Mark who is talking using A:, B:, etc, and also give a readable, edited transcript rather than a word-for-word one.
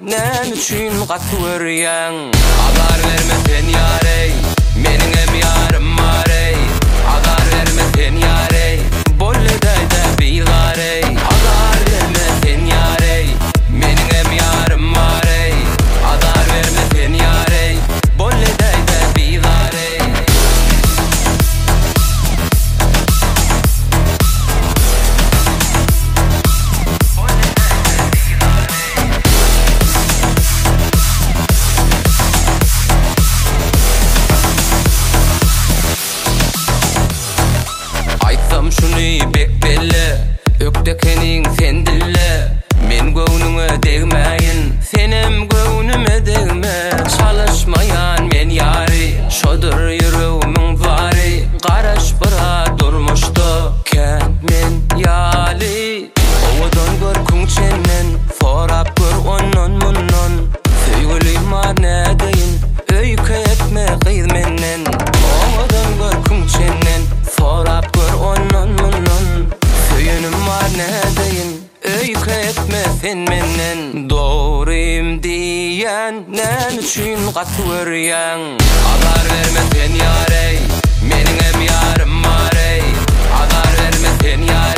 A: Nän üçin gatty görýän? Habar berme sen ýarey, meniň hem ýarym bar ey. Habar berme sen ýarey, bolledaýda bilarey. Habar berme sen ýarey, meniň hem ýarym bar ey. Habar berme sen ýarey, bolledaýda bilarey. Şunu bek belli, ökdekeniň sen dille. Men göwnüňe degmäýin, senem göwnüme degme. Çalışmayan men ýary, şodur ýüregimiň bary. Garaş bira durmuşdy, ken men ýaly. Owadan görküň çenden, forap gör onnon munnon. Söýgülim mar nädeýin, öýke etme gyz menden. Owadan görküň çenden, forap gör onnon munnon. Söyünim var nädeýin, öýke etme sen menden. Doğruyum diýen, nän üçin gatty görýän? Habar berme sen ýarey, meniň hem ýarym bar ey. Habar berme sen ýarey.